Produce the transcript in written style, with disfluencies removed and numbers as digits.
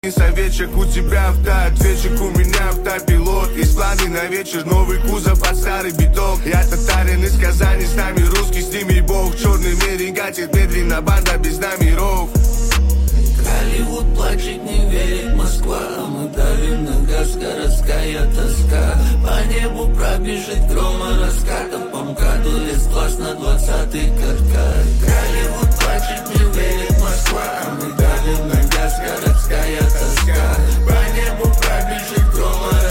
Советчик у тебя автоответчик, у меня автопилот. Есть планы на вечер, новый кузов под старый биток. Я татарин из Казани, с нами русский, с ними бог. Черный мерин гатит медленно, банда без номеров. Голливуд плачет, не верит Москва, а мы давим на газ, городская тоска. По небу пробежит грома раскатом, по МКАДу лес глаз на 20-й катка.